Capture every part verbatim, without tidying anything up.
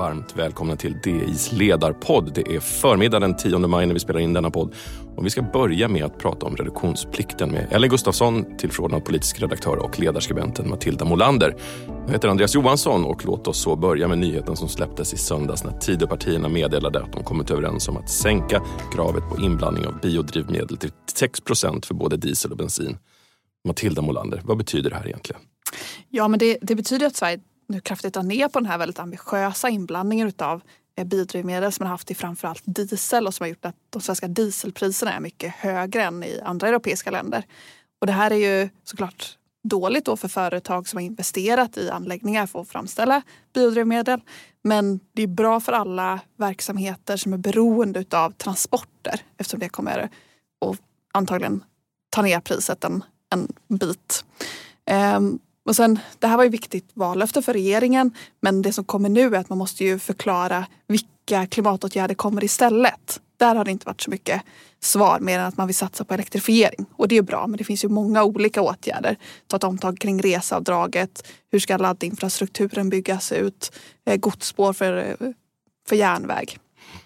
varmt välkomna till D I:s ledarpodd. Det är förmiddag den tionde maj när vi spelar in denna podd. Och vi ska börja med att prata om reduktionsplikten med Ellen Gustafsson, tillförordnad politisk redaktör, och ledarskribenten Matilda Molander. Jag heter Andreas Johansson och låt oss så börja med nyheten som släpptes i söndags när Tidöpartierna meddelade att de kommit överens om att sänka kravet på inblandning av biodrivmedel till sex procent för både diesel och bensin. Matilda Molander, vad betyder det här egentligen? Ja, men det, det betyder att Sverige nu kraftigt drar ner på den här väldigt ambitiösa inblandningen av biodrivmedel som man har haft i framförallt diesel och som har gjort att de svenska dieselpriserna är mycket högre än i andra europeiska länder. Och det här är ju såklart dåligt då för företag som har investerat i anläggningar för att framställa biodrivmedel. Men det är bra för alla verksamheter som är beroende av transporter eftersom det kommer att antagligen ta ner priset en, en bit. Um, Och sen, det här var ju viktigt vallöfte för regeringen, men det som kommer nu är att man måste ju förklara vilka klimatåtgärder kommer istället. Där har det inte varit så mycket svar mer än att man vill satsa på elektrifiering. Och det är ju bra, men det finns ju många olika åtgärder. Ta ett omtag kring reseavdraget, hur ska laddinfrastrukturen byggas ut, godsspår för, för järnväg.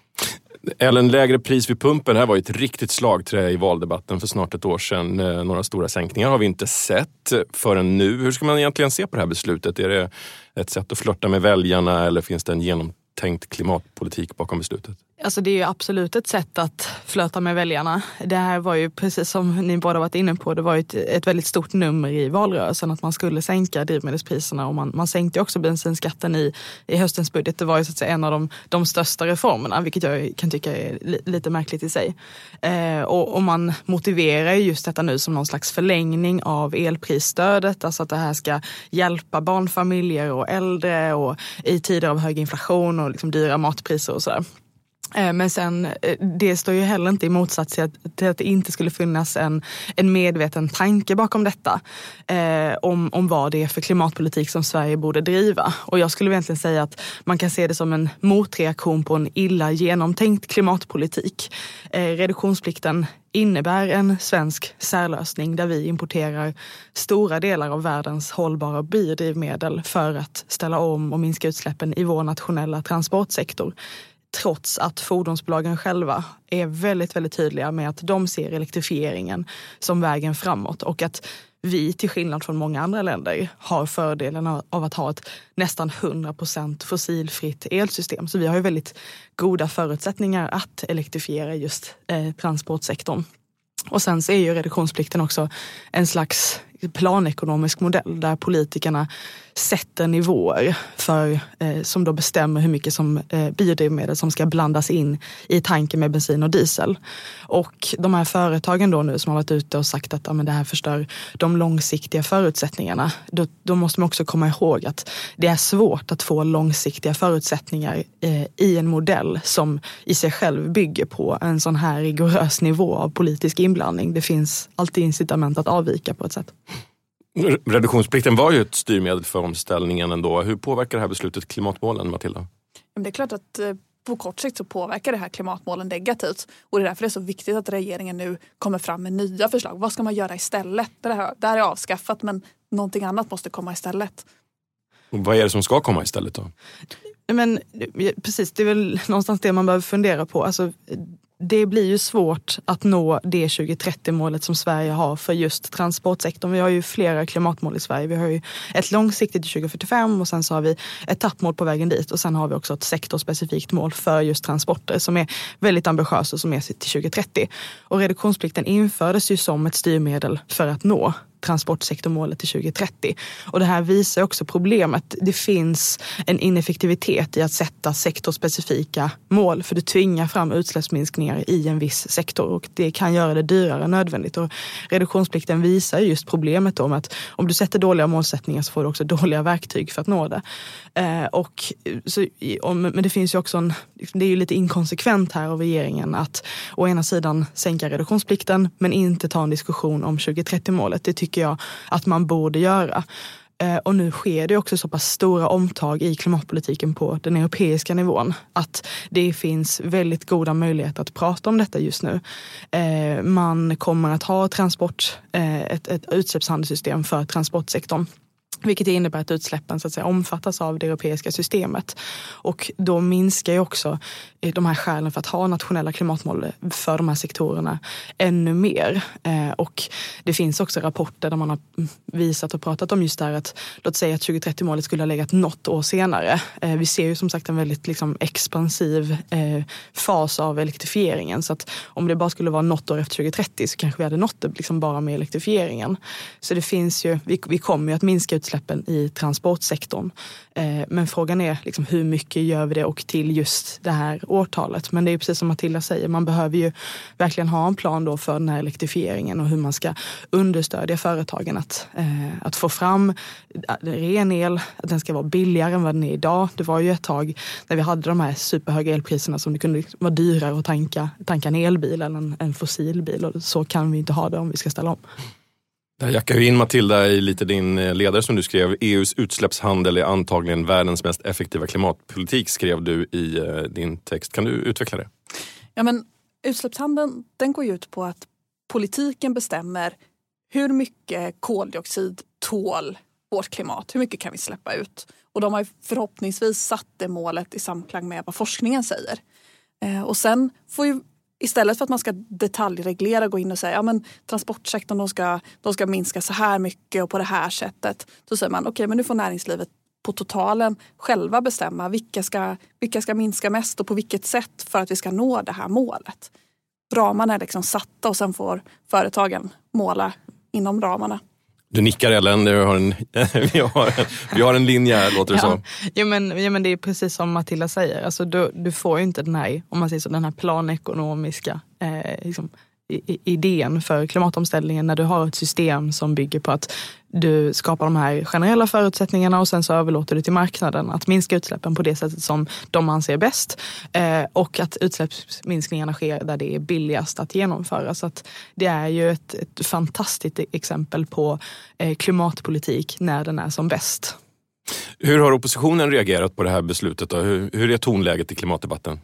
Ellen, lägre pris vid pumpen, det här var ju ett riktigt slagträ i valdebatten för snart ett år sedan. Några stora sänkningar har vi inte sett förrän nu. Hur ska man egentligen se på det här beslutet? Är det ett sätt att flirta med väljarna eller finns det en genomtänkt klimatpolitik bakom beslutet? Alltså det är ju absolut ett sätt att flirta med väljarna. Det här var ju precis som ni båda varit inne på, det var ju ett, ett väldigt stort nummer i valrörelsen att man skulle sänka drivmedelspriserna och man, man sänkte också bensinskatten i, i höstens budget. Det var ju så att säga en av de, de största reformerna, vilket jag kan tycka är li, lite märkligt i sig. Eh, och, och man motiverar ju just detta nu som någon slags förlängning av elprisstödet, alltså att det här ska hjälpa barnfamiljer och äldre och i tider av hög inflation och liksom dyra matpriser och sådär. Men sen, det står ju heller inte i motsats till att, till att det inte skulle finnas en, en medveten tanke bakom detta eh, om, om vad det är för klimatpolitik som Sverige borde driva. Och jag skulle egentligen säga att man kan se det som en motreaktion på en illa genomtänkt klimatpolitik. Eh, reduktionsplikten innebär en svensk särlösning där vi importerar stora delar av världens hållbara biodrivmedel för att ställa om och minska utsläppen i vår nationella transportsektor. Trots att fordonsbolagen själva är väldigt, väldigt tydliga med att de ser elektrifieringen som vägen framåt och att vi till skillnad från många andra länder har fördelen av att ha ett nästan hundra procent fossilfritt elsystem. Så vi har ju väldigt goda förutsättningar att elektrifiera just eh, transportsektorn. Och sen så är ju reduktionsplikten också en slags planekonomisk modell där politikerna sätter nivåer för, eh, som då bestämmer hur mycket som eh, biodrivmedel som ska blandas in i tanken med bensin och diesel. Och de här företagen då nu som har varit ute och sagt att ja, men det här förstör de långsiktiga förutsättningarna, då, då måste man också komma ihåg att det är svårt att få långsiktiga förutsättningar eh, i en modell som i sig själv bygger på en sån här rigorös nivå av politisk inblandning. Det finns alltid incitament att avvika på ett sätt. Reduktionsplikten var ju ett styrmedel för omställningen ändå. Hur påverkar det här beslutet klimatmålen, Matilda? Det är klart att på kort sikt så påverkar det här klimatmålen negativt. Och det är därför det är så viktigt att regeringen nu kommer fram med nya förslag. Vad ska man göra istället? Det här, det här är avskaffat men någonting annat måste komma istället. Och vad är det som ska komma istället då? Men precis, det är väl någonstans det man behöver fundera på. Alltså, det blir ju svårt att nå det tjugo trettio-målet som Sverige har för just transportsektorn. Vi har ju flera klimatmål i Sverige. Vi har ju ett långsiktigt till tjugo fyrtiofem och sen så har vi ett etappmål på vägen dit. Och sen har vi också ett sektorspecifikt mål för just transporter som är väldigt ambitiöst och som är till tjugo trettio. Och reduktionsplikten infördes ju som ett styrmedel för att nå transportsektormålet till tjugo trettio. Och det här visar också problemet. Det finns en ineffektivitet i att sätta sektorspecifika mål för det tvingar fram utsläppsminskningar i en viss sektor och det kan göra det dyrare än nödvändigt. Och reduktionsplikten visar just problemet om att om du sätter dåliga målsättningar så får du också dåliga verktyg för att nå det. Eh, och så, om, men det finns ju också en, det är ju lite inkonsekvent här av regeringen att å ena sidan sänka reduktionsplikten men inte ta en diskussion om tjugo trettio-målet. Det tycker jag att man borde göra. Och nu sker det också så pass stora omtag i klimatpolitiken på den europeiska nivån att det finns väldigt goda möjligheter att prata om detta just nu. Man kommer att ha transport, ett, ett utsläppshandelssystem för transportsektorn Vilket innebär att utsläppen så att säga, omfattas av det europeiska systemet. Och då minskar ju också de här skälen för att ha nationella klimatmål för de här sektorerna ännu mer. Eh, och det finns också rapporter där man har visat och pratat om just det här att låt säga att tjugo trettio-målet skulle ha legat något år senare. Eh, vi ser ju som sagt en väldigt liksom, expansiv eh, fas av elektrifieringen. Så att om det bara skulle vara något år efter tjugo trettio så kanske vi hade nått det liksom bara med elektrifieringen. Så det finns ju, vi, vi kommer ju att minska utsläppen i transportsektorn. Eh, men frågan är liksom, hur mycket gör vi det och till just det här årtalet. Men det är precis som Matilda säger, man behöver ju verkligen ha en plan då för den här elektrifieringen och hur man ska understödja företagen att, eh, att få fram ren el, att den ska vara billigare än vad den är idag. Det var ju ett tag när vi hade de här superhöga elpriserna som det kunde vara dyrare att tanka, tanka en elbil än en, en fossilbil och så kan vi inte ha det om vi ska ställa om. Jag jackar ju in Matilda i lite din ledare som du skrev. E U:s utsläppshandel är antagligen världens mest effektiva klimatpolitik, skrev du i din text. Kan du utveckla det? Ja, men utsläppshandeln den går ju ut på att politiken bestämmer hur mycket koldioxid tål vårt klimat. Hur mycket kan vi släppa ut? Och de har förhoppningsvis satt det målet i samklang med vad forskningen säger. Eh, och sen får ju istället för att man ska detaljreglera gå in och säga ja men transportsektorn de ska, de ska minska så här mycket och på det här sättet. Då säger man okej okay, men nu får näringslivet på totalen själva bestämma vilka ska, vilka ska minska mest och på vilket sätt för att vi ska nå det här målet. Ramarna är liksom satta och sen får företagen måla inom ramarna. Du nickar Ellen, vi har en, vi har en, vi har en linje här, låter det ja. så. Ja men, ja men det är precis som Matilda säger. Alltså, du, du får ju inte den här, om man säger så, den här planekonomiska eh, liksom, idén för klimatomställningen när du har ett system som bygger på att du skapar de här generella förutsättningarna och sen så överlåter du till marknaden att minska utsläppen på det sättet som de anser bäst eh, och att utsläppsminskningarna sker där det är billigast att genomföra. Så att det är ju ett, ett fantastiskt exempel på eh, klimatpolitik när den är som bäst. Hur har oppositionen reagerat på det här beslutet då? Hur, hur är tonläget i klimatdebatten?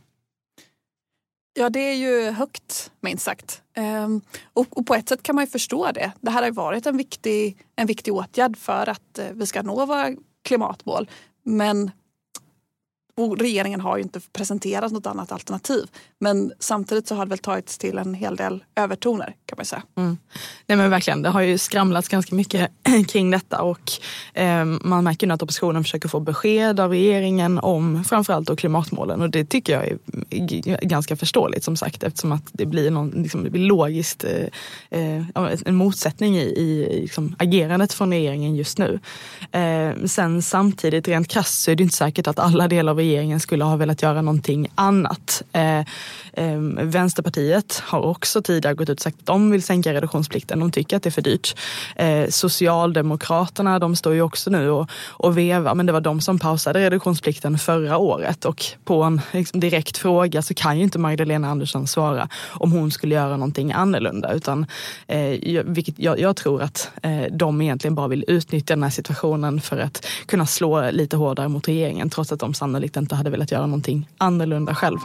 Ja, det är ju högt, minst sagt. Ehm, och, och på ett sätt kan man ju förstå det. Det här har ju varit en viktig, en viktig åtgärd för att eh, vi ska nå våra klimatmål. Men och regeringen har ju inte presenterat något annat alternativ. Men samtidigt så har det väl tagits till en hel del övertoner kan man säga. Mm. Nej men verkligen, det har ju skramlats ganska mycket kring detta och eh, man märker nu att oppositionen försöker få besked av regeringen om framförallt då klimatmålen och det tycker jag är ganska förståeligt som sagt eftersom att det blir, någon, liksom, det blir logiskt eh, en motsättning i, i liksom, agerandet från regeringen just nu. Eh, sen samtidigt rent krasst så är det inte säkert att alla delar av regeringen skulle ha velat göra någonting annat. Eh, eh, Vänsterpartiet har också tidigare gått ut och sagt att de vill sänka reduktionsplikten. De tycker att det är för dyrt. Eh, Socialdemokraterna, de står ju också nu och, och vevar, men det var de som pausade reduktionsplikten förra året och på en liksom, direkt fråga så kan ju inte Magdalena Andersson svara om hon skulle göra någonting annorlunda utan eh, vilket jag, jag tror att eh, de egentligen bara vill utnyttja den här situationen för att kunna slå lite hårdare mot regeringen trots att de sannolikt inte hade velat göra någonting annorlunda själv.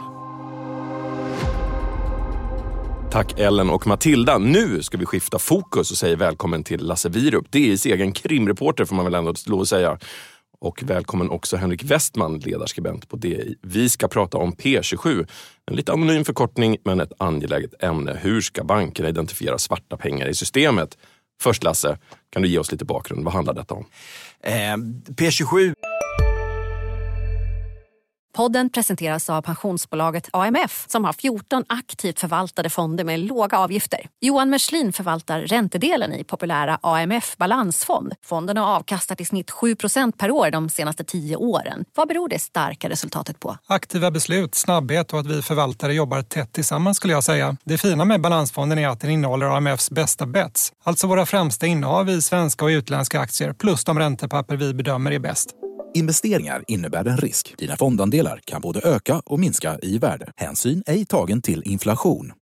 Tack Ellen och Matilda. Nu ska vi skifta fokus och säga välkommen till Lasse Wierup. D I:s egen krimreporter får man väl ändå lov att säga. Och välkommen också Henrik Westman, ledarskribent på D I. Vi ska prata om P tjugosju. En lite anonym förkortning men ett angeläget ämne. Hur ska bankerna identifiera svarta pengar i systemet? Först Lasse, kan du ge oss lite bakgrund? Vad handlar detta om? Eh, P tjugosju... Podden presenteras av pensionsbolaget A M F som har fjorton aktivt förvaltade fonder med låga avgifter. Johan Merslin förvaltar räntedelen i populära A M F balansfond. Fonden har avkastat i snitt sju procent per år de senaste tio åren. Vad beror det starka resultatet på? Aktiva beslut, snabbhet och att vi förvaltare jobbar tätt tillsammans skulle jag säga. Det fina med balansfonden är att den innehåller A M Fs bästa bets. Alltså våra främsta innehav i svenska och utländska aktier plus de räntepapper vi bedömer är bäst. Investeringar innebär en risk. Dina fondandelar kan både öka och minska i värde. Hänsyn ej tagen till inflation.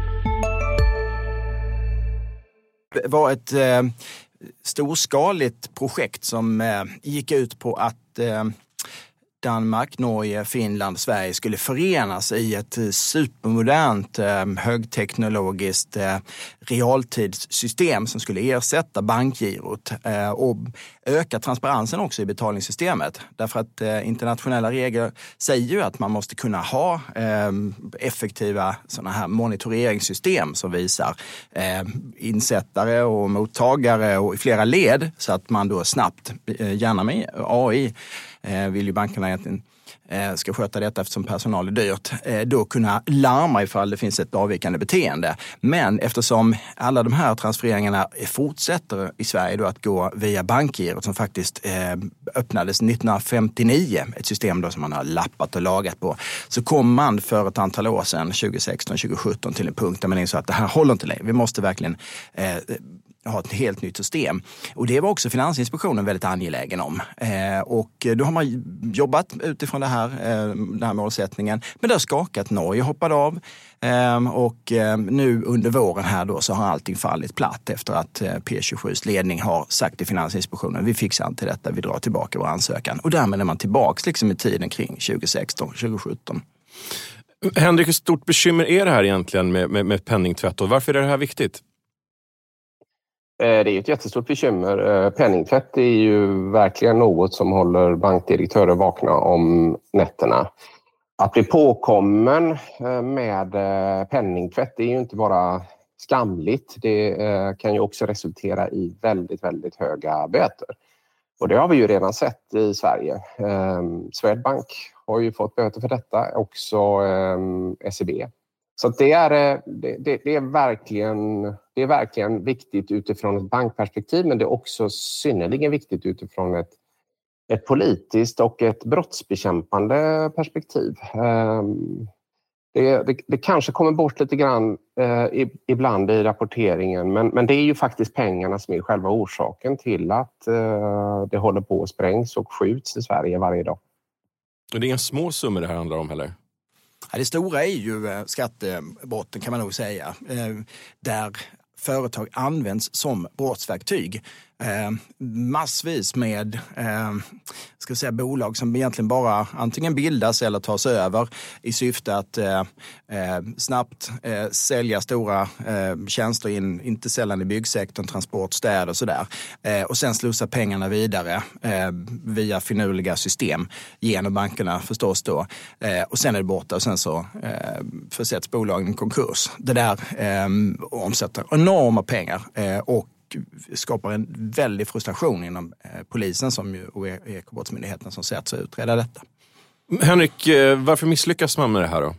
Det var ett eh, storskaligt projekt som eh, gick ut på att eh, Danmark, Norge, Finland, Sverige skulle förenas i ett supermodernt, högteknologiskt realtidssystem som skulle ersätta bankgirot och öka transparensen också i betalningssystemet. Därför att internationella regler säger ju att man måste kunna ha effektiva sådana här monitoreringssystem som visar insättare och mottagare och i flera led så att man då snabbt, gärna med A I, vill ju bankerna egentligen ska sköta detta eftersom personal är dyrt, då kunna larma ifall det finns ett avvikande beteende. Men eftersom alla de här transfereringarna fortsätter i Sverige då att gå via bankgirot som faktiskt öppnades nittonhundrafemtionio, ett system då som man har lappat och lagat på, så kom man för ett antal år sedan, tjugohundrasexton tjugosjutton, till en punkt där man insåg att det här håller inte längre. Vi måste verkligen eh, ha ett helt nytt system. Och det var också Finansinspektionen väldigt angelägen om. Eh, och då har man jobbat utifrån det här, eh, den här målsättningen. Men det har skakat. Norge hoppade av. Eh, och eh, nu under våren här då så har allting fallit platt efter att eh, P tjugosjus ledning har sagt till Finansinspektionen, vi fixar inte detta, vi drar tillbaka vår ansökan. Och därmed är man tillbaka liksom i tiden kring tjugosexton tjugosjutton. Henrik, hur stort bekymmer är det här egentligen med, med, med penningtvätt och varför är det här viktigt? Det är ett jättestort bekymmer. Penningtvätt är ju verkligen något som håller bankdirektörer vakna om nätterna. Att bli påkommen med penningtvätt är ju inte bara skamligt. Det kan ju också resultera i väldigt, väldigt höga böter. Och det har vi ju redan sett i Sverige. Swedbank har ju fått böter för detta, också S E B. Så det är, det, det, är verkligen, det är verkligen viktigt utifrån ett bankperspektiv, men det är också synnerligen viktigt utifrån ett, ett politiskt och ett brottsbekämpande perspektiv. Det, det, det kanske kommer bort lite grann eh, ibland i rapporteringen, men, men det är ju faktiskt pengarna som är själva orsaken till att eh, det håller på att sprängs och skjuts i Sverige varje dag. Och det är inga små summor det här handlar om heller? Ja, det stora är ju skattebrotten kan man nog säga, där företag används som brottsverktyg. Eh, massvis med eh, ska säga, bolag som egentligen bara antingen bildas eller tas över i syfte att eh, eh, snabbt eh, sälja stora eh, tjänster in, inte sällan i byggsektorn, transport, städer och sådär. Eh, och sen slussa pengarna vidare eh, via finurliga system genom bankerna förstås då. Eh, och sen är det borta och sen så eh, försätts bolagen i konkurs. Det där eh, omsätter enorma pengar eh, och skapar en väldig frustration inom eh, polisen som ju, och ekobrottsmyndigheten som sätts att utreda detta. Henrik, eh, varför misslyckas man med det här då?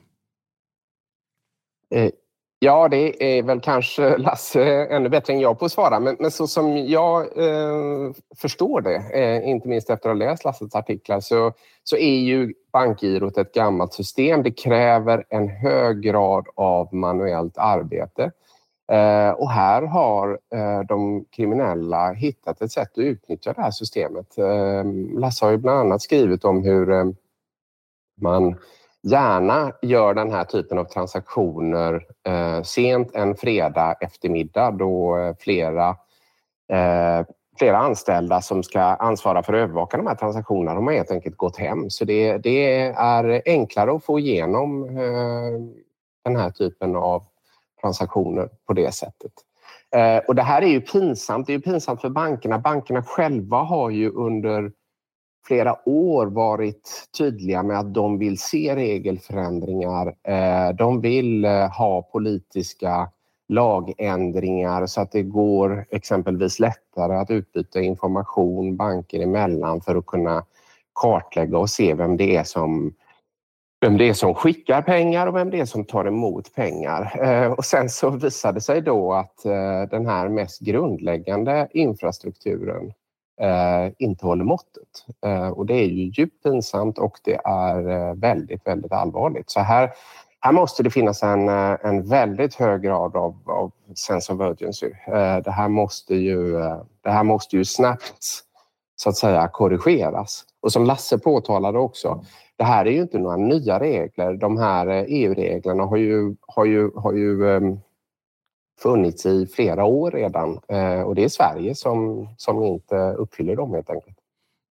Eh, ja, det är väl kanske Lasse ännu bättre än jag på att svara. Men, men så som jag eh, förstår det, eh, inte minst efter att ha läst Lasses artiklar, så, så är ju bankgirot ett gammalt system. Det kräver en hög grad av manuellt arbete. Uh, och här har uh, de kriminella hittat ett sätt att utnyttja det här systemet. Uh, Lasse har ju bland annat skrivit om hur uh, man gärna gör den här typen av transaktioner uh, sent en fredag eftermiddag då uh, flera, uh, flera anställda som ska ansvara för att övervaka de här transaktionerna de har helt enkelt gått hem. Så det, det är enklare att få igenom uh, den här typen av transaktioner på det sättet. Eh, och det här är ju pinsamt. Det är ju pinsamt för bankerna. Bankerna själva har ju under flera år varit tydliga med att de vill se regelförändringar. Eh, de vill eh, ha politiska lagändringar så att det går exempelvis lättare att utbyta information banker emellan för att kunna kartlägga och se vem det är som Vem det är som skickar pengar och vem det är som tar emot pengar. Eh, och sen så visade sig då att eh, den här mest grundläggande infrastrukturen eh, inte håller måttet. Eh, och det är ju djupt pinsamt och det är eh, väldigt, väldigt allvarligt. Så här, här måste det finnas en, en väldigt hög grad av, av sense of urgency. Eh, det, här måste ju, eh, det här måste ju snabbt så att säga korrigeras. Och som Lasse påtalade också, det här är ju inte några nya regler. De här E U-reglerna har ju, har ju, har ju um, funnits i flera år redan. Uh, och det är Sverige som, som inte uppfyller dem helt enkelt.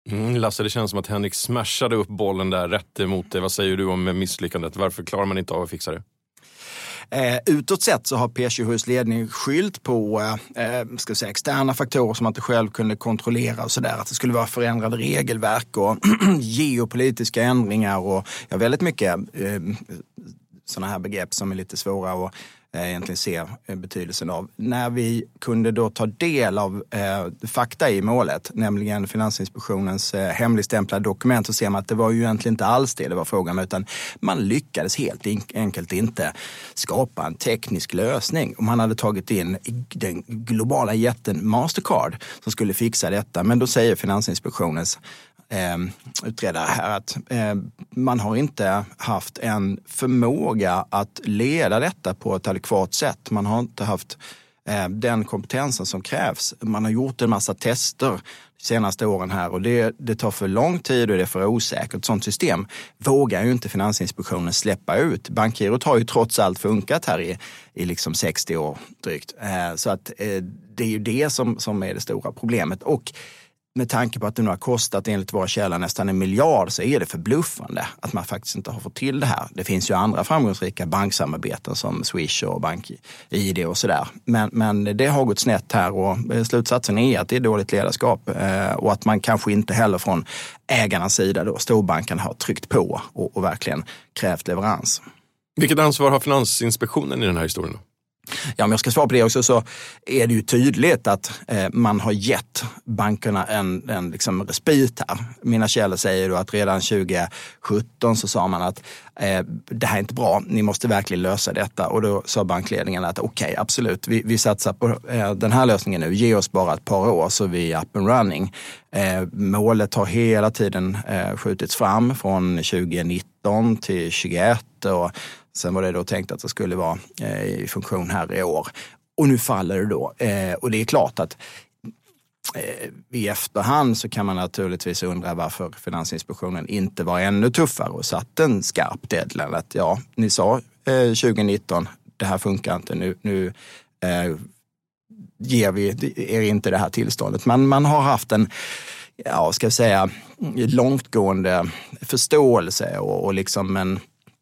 Mm, Lasse, det känns som att Henrik smashade upp bollen där rätt emot dig. Vad säger du om misslyckandet? Varför klarar man inte av att fixa det? Eh, utåt sett så har P tjugo Hs ledning skylt på eh, ska säga, externa faktorer som man inte själv kunde kontrollera och sådär. Att det skulle vara förändrade regelverk och geopolitiska ändringar och ja, väldigt mycket eh, sådana här begrepp som är lite svåra att eh, egentligen se betydelsen av. När vi kunde då ta del av eh, fakta i målet, nämligen Finansinspektionens eh, hemligstämplade dokument, så ser man att det var ju egentligen inte alls det det var frågan om, utan man lyckades helt enkelt inte skapa en teknisk lösning. Och man hade tagit in den globala jätten Mastercard som skulle fixa detta, men då säger Finansinspektionens Eh, utredare här att eh, man har inte haft en förmåga att leda detta på ett adekvat sätt. Man har inte haft eh, den kompetensen som krävs. Man har gjort en massa tester de senaste åren här och det, det tar för lång tid och det är för osäkert. Ett sådant system vågar ju inte Finansinspektionen släppa ut. Bankgirot har ju trots allt funkat här i, i liksom sextio år drygt. Eh, så att eh, det är ju det som, som är det stora problemet. Och med tanke på att det nu har kostat enligt våra källor nästan en miljard så är det förbluffande att man faktiskt inte har fått till det här. Det finns ju andra framgångsrika banksamarbeten som Swish och BankID och sådär. Men, men det har gått snett här och slutsatsen är att det är dåligt ledarskap eh, och att man kanske inte heller från ägarnas sida då, storbanken har tryckt på och, och verkligen krävt leverans. Vilket ansvar har Finansinspektionen i den här historien då? Ja, om jag ska svara på det också så är det ju tydligt att eh, man har gett bankerna en, en liksom respit här. Mina källor säger då att redan tjugo sjutton så sa man att eh, det här är inte bra, ni måste verkligen lösa detta. Och då sa bankledningen att okej, okay, absolut, vi, vi satsar på eh, den här lösningen nu. Ge oss bara ett par år så vi är up and running. Eh, målet har hela tiden eh, skjutits fram från tjugonitton till tjugoett och sen var det då tänkt att det skulle vara eh, i funktion här i år. Och nu faller det då. Eh, och det är klart att eh, i efterhand så kan man naturligtvis undra varför Finansinspektionen inte var ännu tuffare och satt en skarp deadline. Att ja, ni sa eh, tjugonitton, det här funkar inte nu. Nu eh, ger vi er inte det här tillståndet. Men man har haft en, ja, ska jag säga, långtgående förståelse och, och liksom en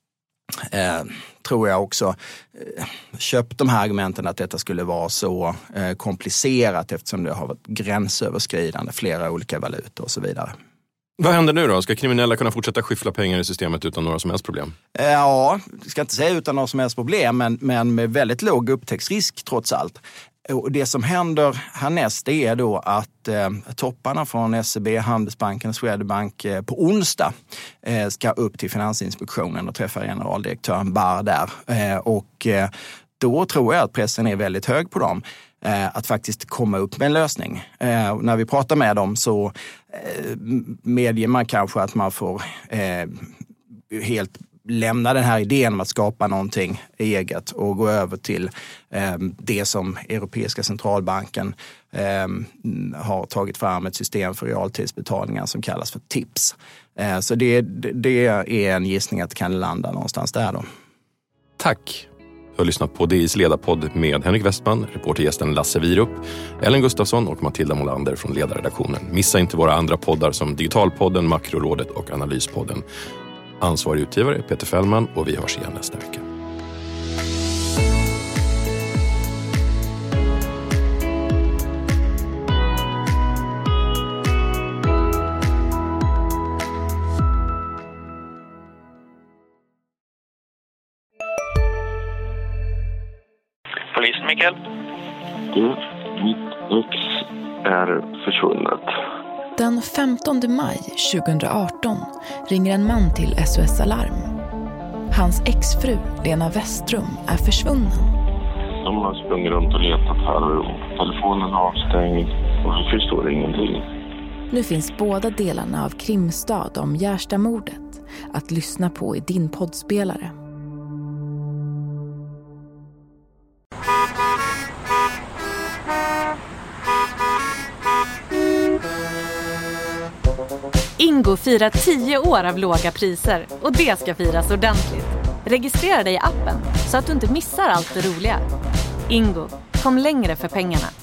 Eh, tror jag också eh, köpt de här argumenten att detta skulle vara så eh, komplicerat eftersom det har varit gränsöverskridande, flera olika valutor och så vidare. Vad händer nu då? Ska kriminella kunna fortsätta skyffla pengar i systemet utan några som helst problem? Eh, ja, jag ska inte säga utan några som helst problem, men, men med väldigt låg upptäcktsrisk trots allt. Och det som händer härnäst är då att eh, topparna från S E B, Handelsbanken och Swedbank eh, på onsdag eh, ska upp till Finansinspektionen och träffa generaldirektören Barr där. Eh, och eh, då tror jag att pressen är väldigt hög på dem eh, att faktiskt komma upp med en lösning. Eh, när vi pratar med dem så eh, medger man kanske att man får eh, helt lämna den här idén om att skapa någonting eget och gå över till eh, det som Europeiska centralbanken eh, har tagit fram, ett system för realtidsbetalningar som kallas för T I P S. Eh, så det, det är en gissning att det kan landa någonstans där då. Tack! Du har lyssnat på D I:s ledarpodd med Henrik Westman, reportergästen Lasse Wierup, Ellen Gustafsson och Matilda Molander från ledarredaktionen. Missa inte våra andra poddar som Digitalpodden, Makrorådet och Analyspodden. Ansvarig utgivare är Peter Fällman och vi hörs igen nästa vecka. Polisen, Mikael? Du, mitt ex är försvunnet. Den femtonde maj tjugohundraarton ringer en man till S O S Alarm. Hans exfru Lena Westrum är försvunnen. De har sprungit runt och letat här och telefonen är avstängd och vi förstår ingenting. Nu finns båda delarna av Krimstad om Gärstamordet att lyssna på i din poddspelare. Ingo firar tio år av låga priser och det ska firas ordentligt. Registrera dig i appen så att du inte missar allt det roliga. Ingo, kom längre för pengarna.